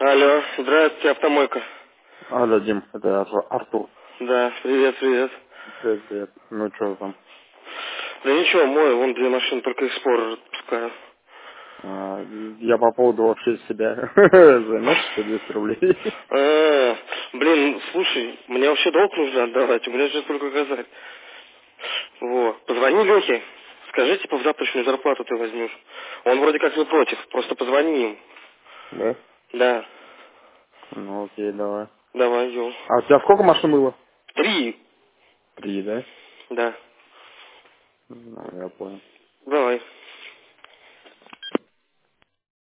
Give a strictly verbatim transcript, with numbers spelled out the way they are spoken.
Алло, здравствуйте, автомойка. Алло, Дим, это Ар- Артур. Да, привет, привет. Привет, привет. Ну что там? Да ничего, мой, вон две машины, только Explorer отпускаю. А, я по поводу вообще себя займешь сто двести рублей. А, блин, слушай, мне вообще долг нужно отдавать, у меня же только указать. Вот, позвони Лехе, скажи, типа, в завтрашнюю зарплату ты возьмешь. Он вроде как не против, просто позвони им. Да? Да, Ну окей, давай. давай, ё. А у тебя сколько машин было? Три. Три, да? Да, Ну, я понял. давай.